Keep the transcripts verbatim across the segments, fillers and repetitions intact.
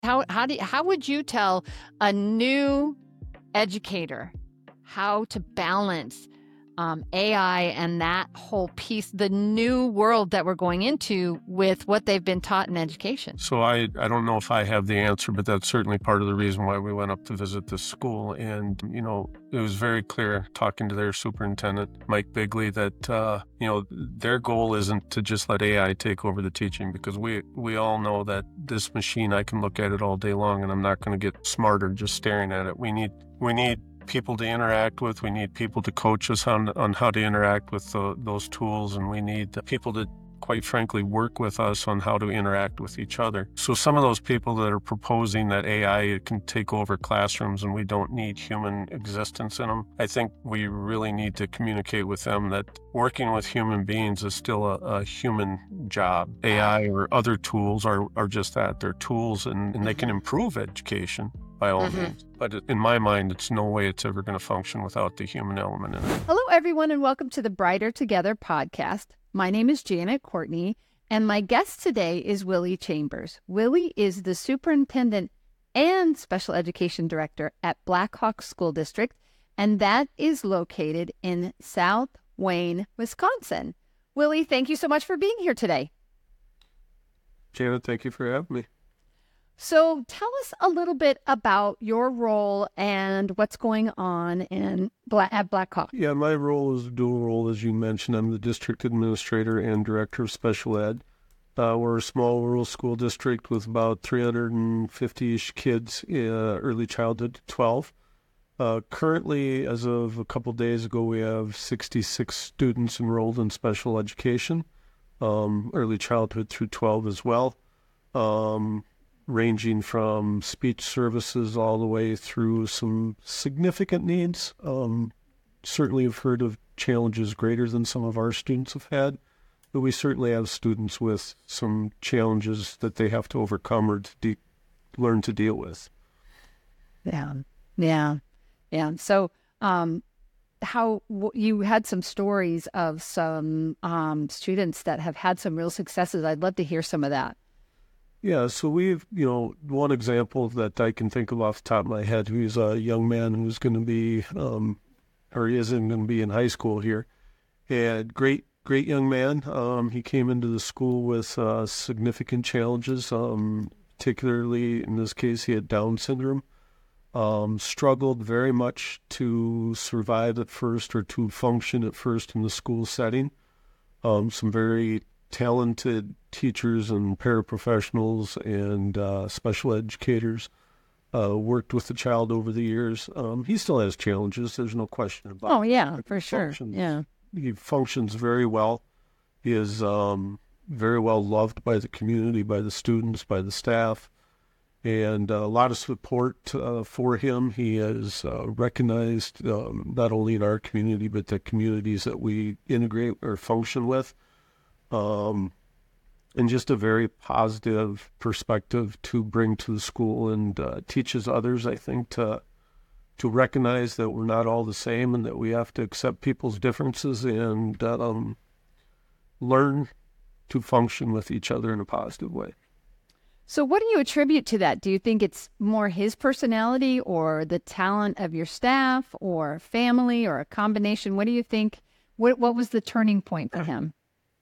How how do you, how would you tell a new educator how to balance um, A I and that whole piece, the new world that we're going into with what they've been taught in education? So I, I don't know if I have the answer, but that's certainly part of the reason why we went up to visit this school. And, you know, it was very clear talking to their superintendent, Mike Bigley, that, uh, you know, their goal isn't to just let A I take over the teaching, because we, we all know that this machine, I can look at it all day long and I'm not going to get smarter just staring at it. We need, we need people to interact with. We need people to coach us on, on how to interact with the, those tools. And we need people to, quite frankly, work with us on how to interact with each other. So some of those people that are proposing that A I can take over classrooms and we don't need human existence in them, I think we really need to communicate with them that working with human beings is still a, a human job. A I or other tools are, are just that. They're tools, and, and they can improve education by all mm-hmm. means. But in my mind, it's no way it's ever going to function without the human element in it. Hello, everyone, and welcome to the Brighter Together podcast. My name is Janet Courtney, and my guest today is Willie Chambers. Willie is the superintendent and special education director at Black Hawk School District, and that is located in South Wayne, Wisconsin. Willie, thank you so much for being here today. Janet, thank you for having me. So tell us a little bit about your role and what's going on in Black, at Black Hawk. Yeah, my role is a dual role, as you mentioned. I'm the district administrator and director of special ed. Uh, we're a small rural school district with about three hundred fifty-ish kids, uh, early childhood to twelve. Uh, currently, as of a couple days ago, we have sixty-six students enrolled in special education, um, early childhood through twelve as well. Um, ranging from speech services all the way through some significant needs. Um, certainly have heard of challenges greater than some of our students have had, but we certainly have students with some challenges that they have to overcome or to de- learn to deal with. Yeah, yeah, yeah. So um, how w- you had some stories of some um, students that have had some real successes. I'd love to hear some of that. Yeah, so we've, you know, one example that I can think of off the top of my head, who's a young man who's going to be, um, or he isn't going to be in high school here. And great, great young man. Um, he came into the school with uh, significant challenges, um, particularly in this case, he had Down syndrome. Um, struggled very much to survive at first or to function at first in the school setting. Um, some very talented teachers and paraprofessionals and uh, special educators uh, worked with the child over the years. Um, he still has challenges. There's no question about it. Oh, yeah, for sure. Yeah. He functions very well. He is um, very well loved by the community, by the students, by the staff, and uh, a lot of support uh, for him. He is uh, recognized um, not only in our community, but the communities that we integrate or function with. Um, and just a very positive perspective to bring to the school, and uh, teaches others, I think, to to recognize that we're not all the same and that we have to accept people's differences and um, learn to function with each other in a positive way. So what do you attribute to that? Do you think it's more his personality or the talent of your staff or family or a combination? What do you think? What What was the turning point for him?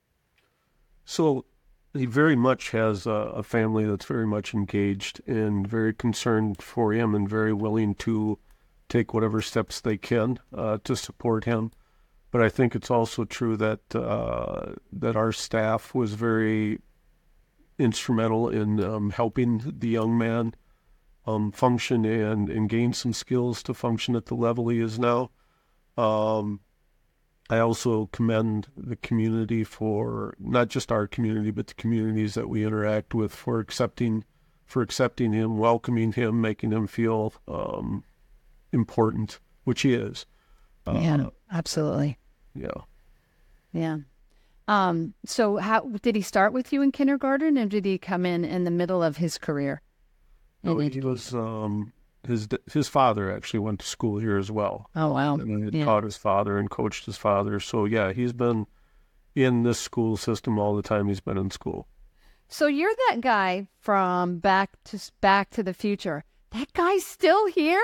So he very much has a, a family that's very much engaged and very concerned for him and very willing to take whatever steps they can uh, to support him. But I think it's also true that uh, that our staff was very instrumental in um, helping the young man um, function and, and gain some skills to function at the level he is now. Um, I also commend the community for, not just our community, but the communities that we interact with for accepting, for accepting him, welcoming him, making him feel um, important, which he is. Uh, yeah, absolutely. Yeah. Yeah. Um, so how did he start with you in kindergarten, or did he come in in the middle of his career? No, he was, um, his his father actually went to school here as well. Oh, wow. And he had yeah. taught his father and coached his father. So, yeah, he's been in this school system all the time he's been in school. So you're that guy from Back to Back to the Future. That guy's still here?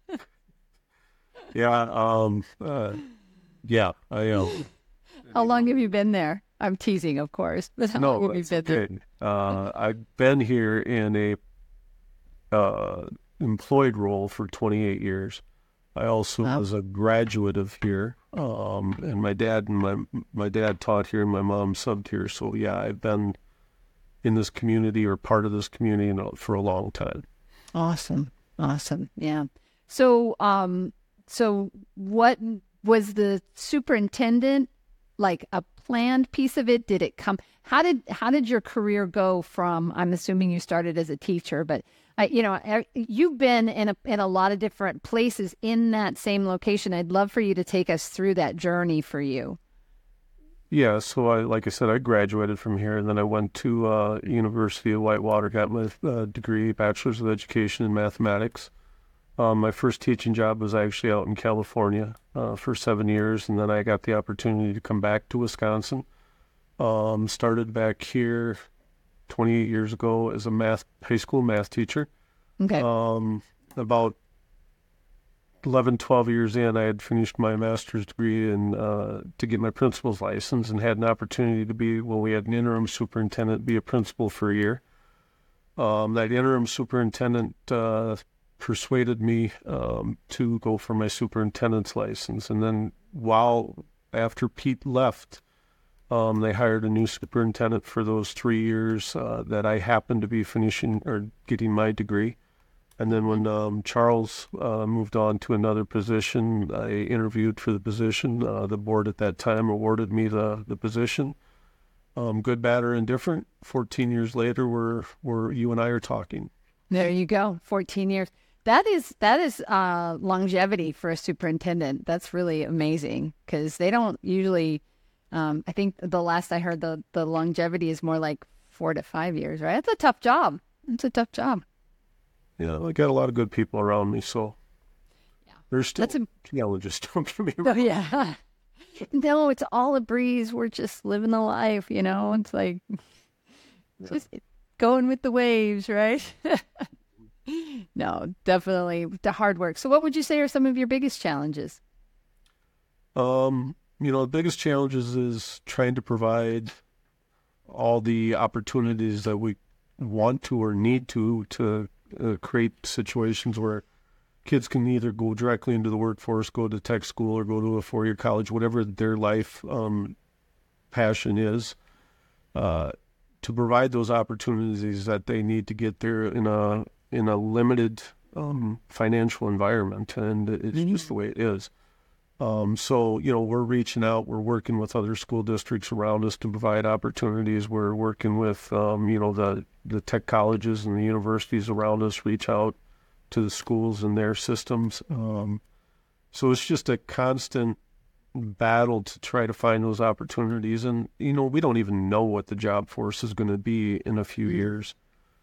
Yeah. Um. Uh, yeah. I am. How long have you been there? I'm teasing, of course, but how long No, have you it's been there? okay. Uh, I've been here in a uh, employed role for twenty-eight years. I also Wow. was a graduate of here, um, and my dad and my my dad taught here, and my mom subbed here. So yeah, I've been in this community or part of this community you know, for a long time. Awesome. Awesome. Yeah. So, um, so what was the superintendent like a planned piece of it? Did it come? How did how did your career go from? I'm assuming you started as a teacher, but I, you know, I- you've been in a in a lot of different places in that same location. I'd love for you to take us through that journey for you. Yeah, so I like I said, I graduated from here, and then I went to uh, University of Whitewater, got my uh, degree, Bachelor's of Education in Mathematics. Um, my first teaching job was actually out in California uh, for seven years, and then I got the opportunity to come back to Wisconsin. Um, started back here twenty-eight years ago as a math high school math teacher. Okay. Um, about eleven, twelve years in, I had finished my master's degree and uh, to get my principal's license and had an opportunity to be, well, we had an interim superintendent be a principal for a year. Um, that interim superintendent uh, persuaded me um, to go for my superintendent's license. And then while after Pete left, um, they hired a new superintendent for those three years uh, that I happened to be finishing or getting my degree. And then when um, Charles uh, moved on to another position, I interviewed for the position. Uh, the board at that time awarded me the, the position. Um, good, bad, or indifferent. fourteen years later, we're, we're, you and I are talking. There you go. fourteen years. That is that is uh, longevity for a superintendent. That's really amazing because they don't usually. Um, I think the last I heard, the the longevity is more like four to five years. Right? It's a tough job. It's a tough job. Yeah, I got a lot of good people around me, so Yeah, there's still that's a, challenges. Don't get me oh, wrong. yeah. No, it's all a breeze. We're just living the life, you know. It's like just going with the waves, right? No, definitely the hard work. So, what would you say are some of your biggest challenges? Um, you know, the biggest challenges is trying to provide all the opportunities that we want to or need to to uh, create situations where kids can either go directly into the workforce, go to tech school, or go to a four-year college, whatever their life um, passion is, uh, to provide those opportunities that they need to get there in a in a limited um, financial environment, and it's Mm-hmm. just the way it is. Um, so, you know, we're reaching out, we're working with other school districts around us to provide opportunities. We're working with, um, you know, the, the tech colleges and the universities around us, reach out to the schools and their systems. Um, so it's just a constant battle to try to find those opportunities. And, you know, we don't even know what the job force is going to be in a few years.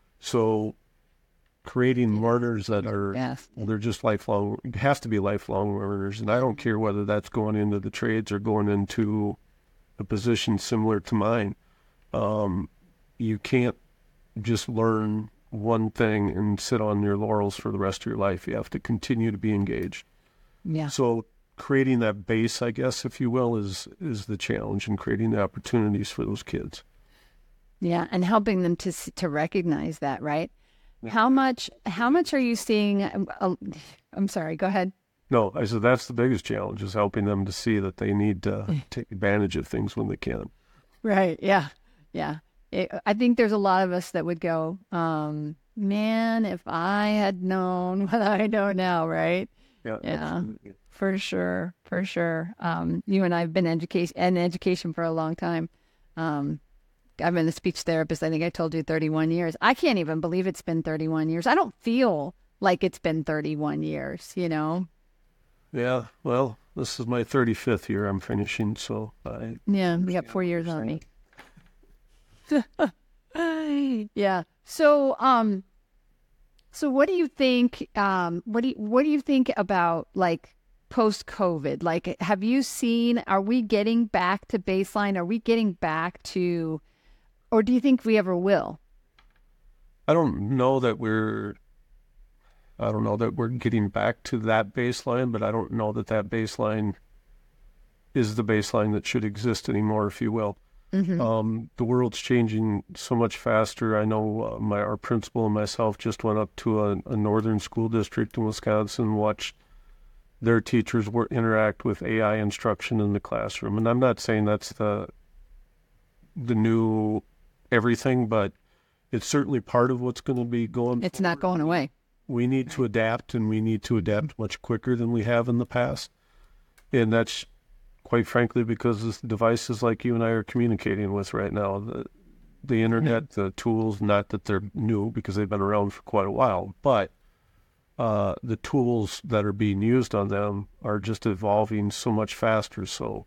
So creating learners that are, Yes. well, they're just lifelong, it has to be lifelong learners. And I don't care whether that's going into the trades or going into a position similar to mine. Um, you can't just learn one thing and sit on your laurels for the rest of your life. You have to continue to be engaged. Yeah. So creating that base, I guess, if you will, is is the challenge, and creating the opportunities for those kids. Yeah, and helping them to s- to recognize that, right? Yeah. How much how much are you seeing? um, Uh, I'm sorry. Go ahead. No, I said that's the biggest challenge, is helping them to see that they need to take advantage of things when they can. Right. Yeah. Yeah. It, I think there's a lot of us that would go, um, man, if I had known what I know now, right? Yeah, Yeah. absolutely. For sure, for sure. Um, you and I have been education in education for a long time. Um, I've been a speech therapist. I think I told you thirty-one years. I can't even believe it's been thirty-one years. I don't feel like it's been thirty-one years, you know? Yeah, well, this is my thirty-fifth year I'm finishing, so I Yeah, we got four years on me. Yeah. So, um, so what do you think, um, what do you, what do you think about like post-COVID? Like, have you seen, are we getting back to baseline? Are we getting back to or do you think we ever will? I don't know that we're, I don't know that we're getting back to that baseline, but I don't know that that baseline is the baseline that should exist anymore, if you will. Mm-hmm. Um, the world's changing so much faster. I know uh, my our principal and myself just went up to a, a northern school district in Wisconsin and watched their teachers work, interact with A I instruction in the classroom. And I'm not saying that's the the new everything, but it's certainly part of what's going to be going. It's not going away. We need to adapt, and we need to adapt much quicker than we have in the past. And that's quite frankly because of devices like you and I are communicating with right now. The, the internet, mm-hmm. the tools, not that they're new because they've been around for quite a while, but uh, the tools that are being used on them are just evolving so much faster. So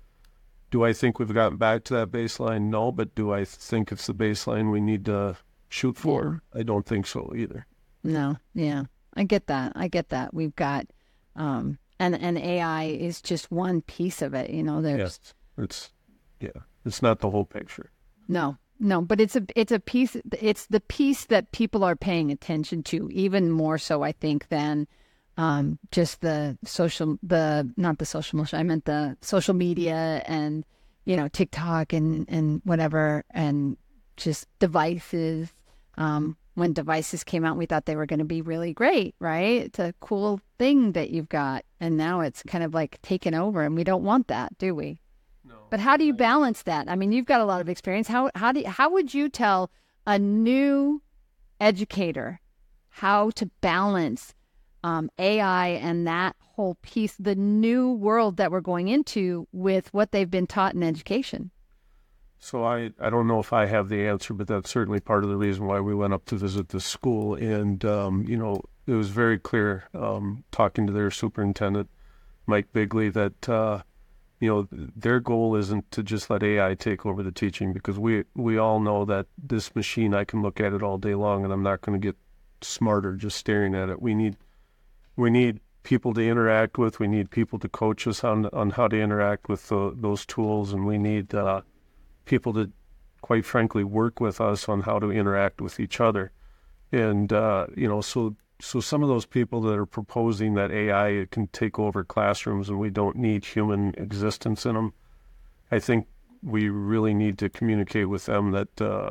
do I think we've gotten back to that baseline? No, but do I think it's the baseline we need to shoot for? I don't think so either. No, yeah, I get that. I get that. We've got, um, and and A I is just one piece of it. You know, there's yes, it's yeah, it's not the whole picture. No, no, but it's a it's a piece. It's the piece that people are paying attention to, even more so, I think, than um, just the social, the not the social motion. I meant the social media and you know TikTok and and whatever, and just devices. Um, when devices came out, we thought they were going to be really great, right? It's a cool thing that you've got. And now it's kind of like taken over, and we don't want that, do we? No. But how do you balance that? I mean, you've got a lot of experience. How how do you, how would you tell a new educator how to balance um, A I and that whole piece, the new world that we're going into, with what they've been taught in education? So I, I don't know if I have the answer, but that's certainly part of the reason why we went up to visit the school. And, um, you know, it was very clear um, talking to their superintendent, Mike Bigley, that, uh, you know, their goal isn't to just let A I take over the teaching, because we, we all know that this machine, I can look at it all day long and I'm not going to get smarter just staring at it. We need, we need people to interact with. We need people to coach us on, on how to interact with the, those tools. And we need, uh, people to, quite frankly, work with us on how to interact with each other. And, uh, you know, so so some of those people that are proposing that A I can take over classrooms and we don't need human existence in them, I think we really need to communicate with them that uh,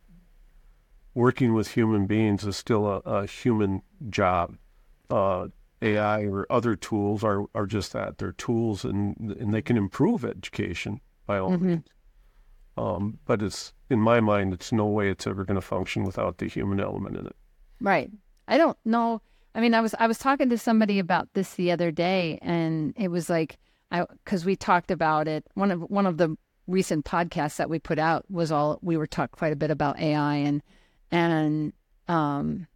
working with human beings is still a, a human job. Uh, A I or other tools are, are just that. They're tools, and and they can improve education by all Mm-hmm. means. Um, but it's, in my mind, it's no way it's ever going to function without the human element in it. Right. I don't know. I mean, I was I was talking to somebody about this the other day, and it was like, I because we talked about it. One of one of the recent podcasts that we put out was all we were talking quite a bit about A I and and um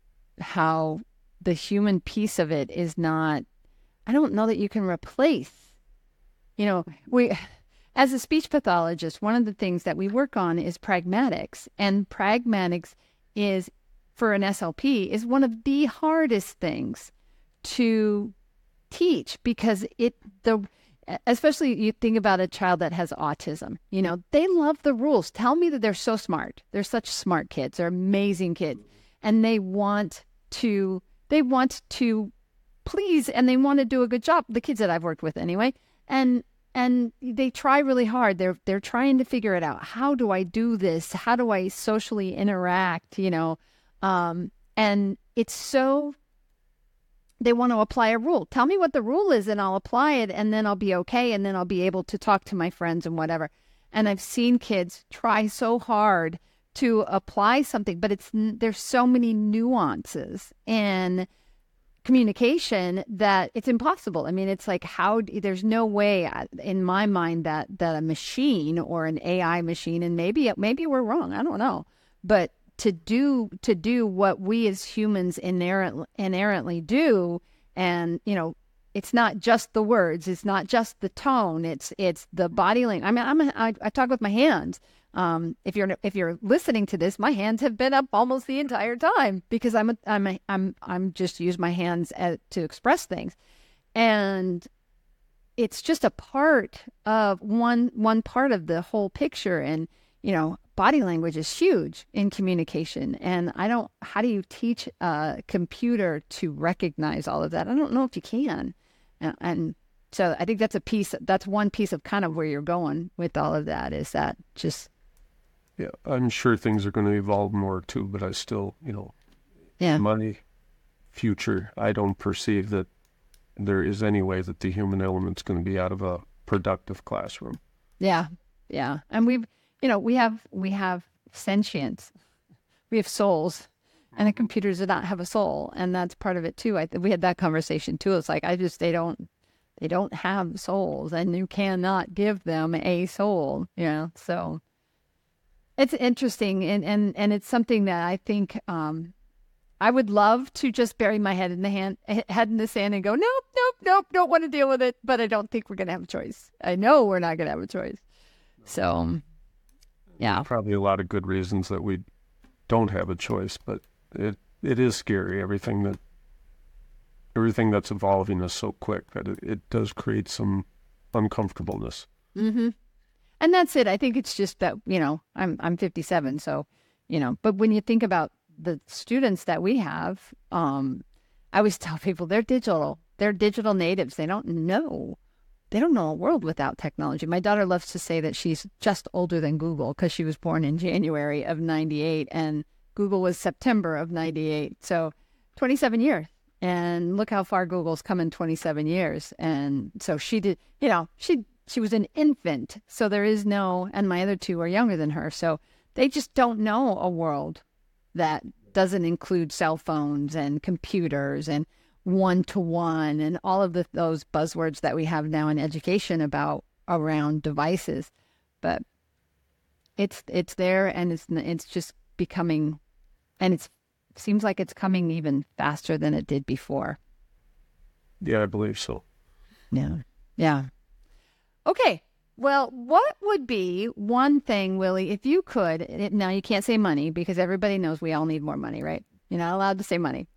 how the human piece of it is not. I don't know that you can replace. You know, we. As a speech pathologist, one of the things that we work on is pragmatics. And pragmatics is, for an S L P, is one of the hardest things to teach, because it, the, especially you think about a child that has autism, you know, they love the rules. Tell me that they're so smart. They're such smart kids. They're amazing kids. And they want to, they want to please, and they want to do a good job. The kids that I've worked with anyway. And And they try really hard. They're they're trying to figure it out. How do I do this? How do I socially interact? You know, um, and it's so. They want to apply a rule. Tell me what the rule is, and I'll apply it, and then I'll be okay, and then I'll be able to talk to my friends and whatever. And I've seen kids try so hard to apply something, but it's there's so many nuances and communication that it's impossible. I mean, it's like, how there's no way in my mind that that a machine or an A I machine, and maybe maybe we're wrong, I don't know, but to do to do what we as humans inherently inherently do, and you know, it's not just the words, it's not just the tone, it's it's the body language. I mean, I'm a, I, I talk with my hands. Um, if you're if you're listening to this, my hands have been up almost the entire time, because I'm a, I'm a, I'm I'm just use my hands as, to express things, and it's just a part of one one part of the whole picture. And you know, body language is huge in communication. And I don't, how do you teach a computer to recognize all of that? I don't know if you can. And, and so I think that's a piece, that's one piece of kind of where you're going with all of that, is that just. Yeah, I'm sure things are going to evolve more too, but I still, you know, yeah. my future, I don't perceive that there is any way that the human element's going to be out of a productive classroom. Yeah, yeah. And we've, you know, we have, we have sentience. We have souls, and the computers do not have a soul. And that's part of it too. I we had that conversation too. It's like, I just, they don't, they don't have souls, and you cannot give them a soul, you know? So it's interesting. And, and, and it's something that I think, um, I would love to just bury my head in the hand, head in the sand and go, nope, nope, nope, don't want to deal with it. But I don't think we're going to have a choice. I know we're not going to have a choice. So, yeah. Probably a lot of good reasons that we don't have a choice, but it it is scary. Everything that everything that's evolving is so quick that it, it does create some uncomfortableness. Mm-hmm. And that's it. I think it's just that, you know, I'm I'm fifty-seven, so, you know, but when you think about the students that we have, um, I always tell people they're digital. They're digital natives. They don't know. They don't know a world without technology. My daughter loves to say that she's just older than Google because she was born in January of ninety-eight and Google was September of ninety-eight. So twenty-seven years. And look how far Google's come in twenty-seven years. And so she did, you know, she she was an infant. So there is no, and my other two are younger than her. So they just don't know a world that doesn't include cell phones and computers and one-to-one and all of the, those buzzwords that we have now in education about around devices. But it's it's there, and it's it's just becoming, and it seems like it's coming even faster than it did before. Yeah, I believe so. Yeah. Yeah. Okay. Well, what would be one thing, Willie, if you could, it, now you can't say money because everybody knows we all need more money, right? You're not allowed to say money.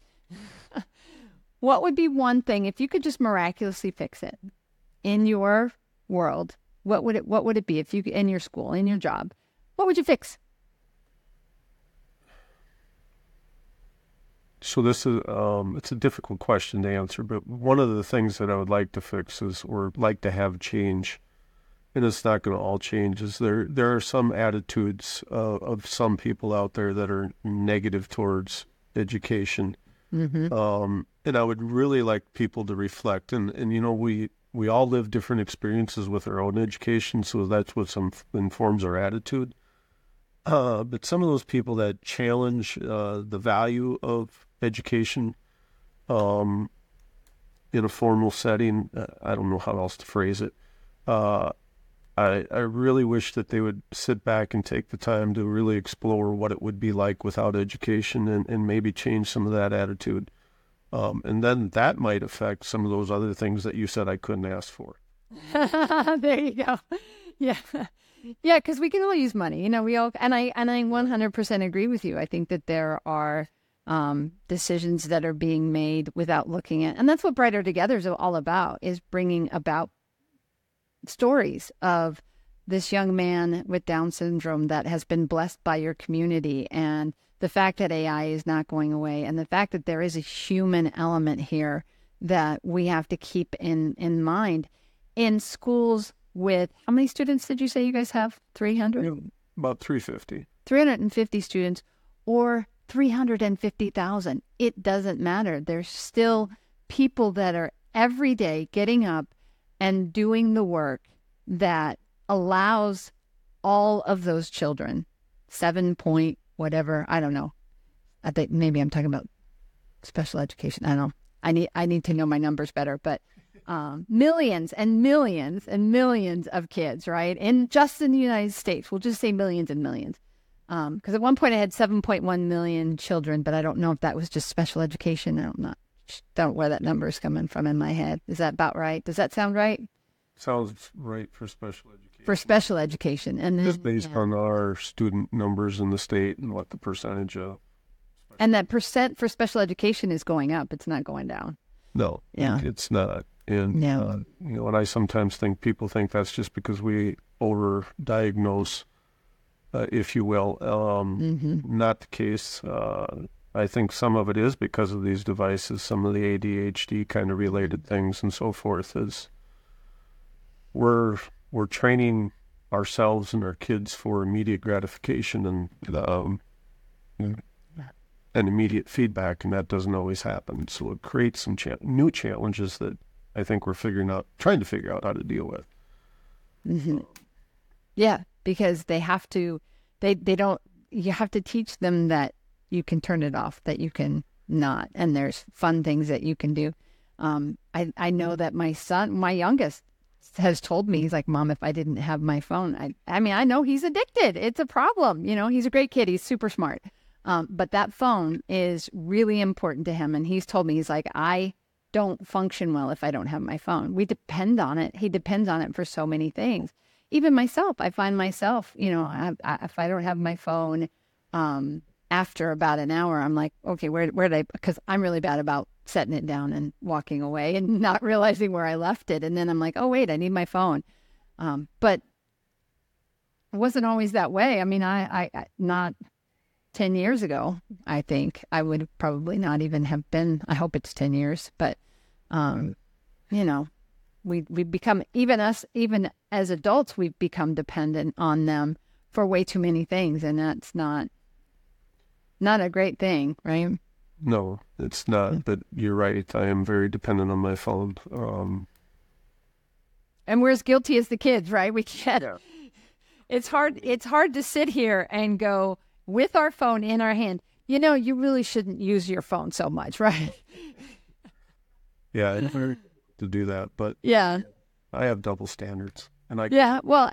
What would be one thing, if you could just miraculously fix it in your world, what would it, what would it be if you, in your school, in your job, what would you fix? So this is, um, it's a difficult question to answer, but one of the things that I would like to fix is, or like to have change, and it's not going to all change, is there there are some attitudes uh, of some people out there that are negative towards education. Mm-hmm. Um, and I would really like people to reflect. And, and you know, we, we all live different experiences with our own education, so that's what some informs our attitude. Uh, but some of those people that challenge uh, the value of education um, in a formal setting, uh, I don't know how else to phrase it, uh, I, I really wish that they would sit back and take the time to really explore what it would be like without education, and, and maybe change some of that attitude. Um, and then that might affect some of those other things that you said I couldn't ask for. There you go. Yeah. Yeah, because we can all use money. You know, we all, and I, and I one hundred percent agree with you. I think that there are um, decisions that are being made without looking at, and that's what Brighter Together is all about, is bringing about stories of this young man with Down syndrome that has been blessed by your community, and the fact that A I is not going away, and the fact that there is a human element here that we have to keep in, in mind. In schools with, how many students did you say you guys have? three hundred? You know, about three hundred fifty. three hundred fifty students or three hundred fifty thousand. It doesn't matter. There's still people that are every day getting up and doing the work that allows all of those children, seven point whatever, I don't know. I think maybe I'm talking about special education. I don't know. I need I need to know my numbers better, but um, millions and millions and millions of kids, right? And just in the United States, we'll just say millions and millions. Because um, at one point I had seven point one million children, but I don't know if that was just special education. I'm not don't know where that number is coming from in my head. Is that about right? Does that sound right? Sounds right for special education. For special education. And then, just based yeah. on our student numbers in the state and what the percentage of. And that percent for special education is going up. It's not going down. No, yeah. It's not. And, yeah. uh, you know, and I sometimes think people think that's just because we overdiagnose uh, if you will. Um, Mm-hmm. Not the case. Uh, I think some of it is because of these devices, some of the A D H D kind of related things and so forth. Is we're we're training ourselves and our kids for immediate gratification and um, and immediate feedback, and that doesn't always happen. So it creates some cha- new challenges that I think we're figuring out, trying to figure out how to deal with. Mm-hmm. Yeah, because they have to, they, they don't, you have to teach them that you can turn it off, that you can not, and there's fun things that you can do. Um, I, I know that my son, my youngest, has told me, he's like, Mom, if I didn't have my phone, I, I mean, I know he's addicted. It's a problem. You know, he's a great kid. He's super smart. Um, but that phone is really important to him. And he's told me, he's like, I don't function well if I don't have my phone. We depend on it. He depends on it for so many things. Even myself, I find myself, you know, I, I, if I don't have my phone, um, after about an hour, I'm like, okay, where, where did I, because I'm really bad about setting it down and walking away and not realizing where I left it. And then I'm like, oh, wait, I need my phone. Um, but it wasn't always that way. I mean, I, I, I not ten years ago, I think I would probably not even have been, I hope it's ten years, but, um, you know, we, we become, even us, even as adults, we've become dependent on them for way too many things. And that's not, not a great thing, right? No, it's not, but you're right. I am very dependent on my phone. Um, and we're as guilty as the kids, right? We can't, yeah. It's hard, it's hard to sit here and go with our phone in our hand, you know, you really shouldn't use your phone so much, right? Yeah, it's hard to do that, but yeah, I have double standards, and I yeah, well,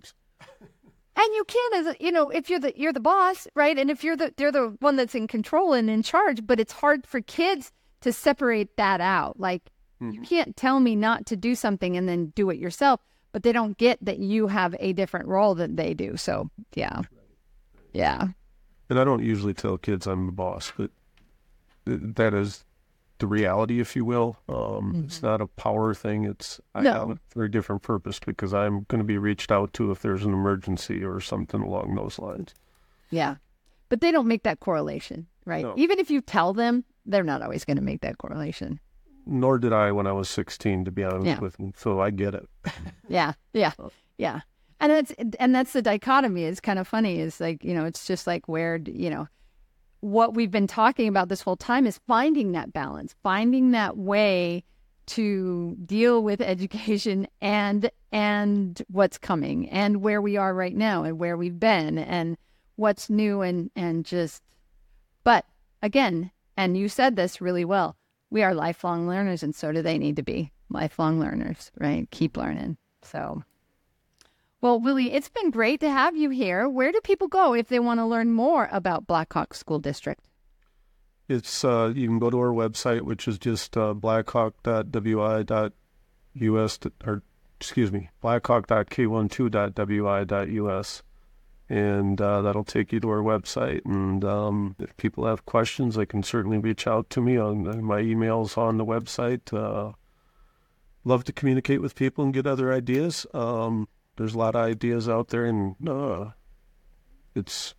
and you can, as a, you know, if you're the you're the boss, right? And if you're the they're the one that's in control and in charge, but it's hard for kids to separate that out. Like mm-hmm. you can't tell me not to do something and then do it yourself, but they don't get that you have a different role than they do. So yeah, yeah. And I don't usually tell kids I'm the boss, but that is the reality, if you will. Um, mm-hmm. It's not a power thing. It's I no. have a very different purpose because I'm going to be reached out to if there's an emergency or something along those lines. Yeah. But they don't make that correlation, right? No. Even if you tell them, they're not always going to make that correlation. Nor did I when I was sixteen, to be honest yeah. with them. So I get it. yeah. Yeah. Yeah. And that's, and that's the dichotomy. It's kind of funny. Is like, you know, it's just like where, you know, what we've been talking about this whole time is finding that balance, finding that way to deal with education and, and what's coming and where we are right now and where we've been and what's new and, and just, but again, and you said this really well, we are lifelong learners and so do they need to be lifelong learners, right? Keep learning. So. Well, Willie, it's been great to have you here. Where do people go if they want to learn more about Blackhawk School District? It's uh, you can go to our website, which is just uh, blackhawk dot w i dot u s, or excuse me, blackhawk dot k twelve dot w i dot u s, and uh, that'll take you to our website. And um, if people have questions, they can certainly reach out to me on my emails on the website. Uh, love to communicate with people and get other ideas. Um, There's a lot of ideas out there, and uh, it's,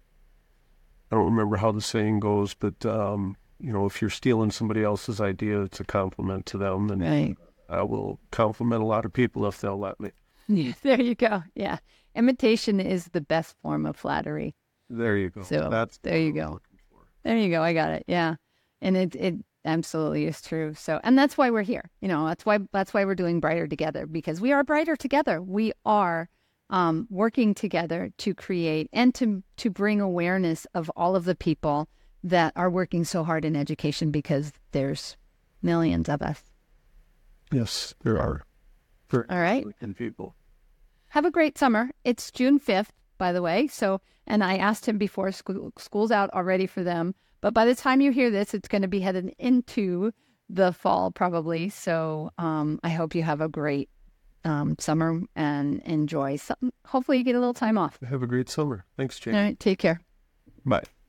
I don't remember how the saying goes, but, um, you know, if you're stealing somebody else's idea, it's a compliment to them. And right. I will compliment a lot of people if they'll let me. Yeah, there you go. Yeah. Imitation is the best form of flattery. There you go. So That's there you go. There you go. I got it. Yeah. And it, it absolutely is true. So, and that's why we're here. You know, that's why, that's why we're doing Brighter Together, because we are brighter together. We are um, working together to create and to, to bring awareness of all of the people that are working so hard in education, because there's millions of us. Yes, there are. For all right. People. Have a great summer. It's June fifth, by the way. So, and I asked him before, school, school's out already for them. But by the time you hear this, it's going to be headed into the fall probably. So um, I hope you have a great um, summer and enjoy some. Hopefully you get a little time off. Have a great summer. Thanks, Jane. All right. Take care. Bye.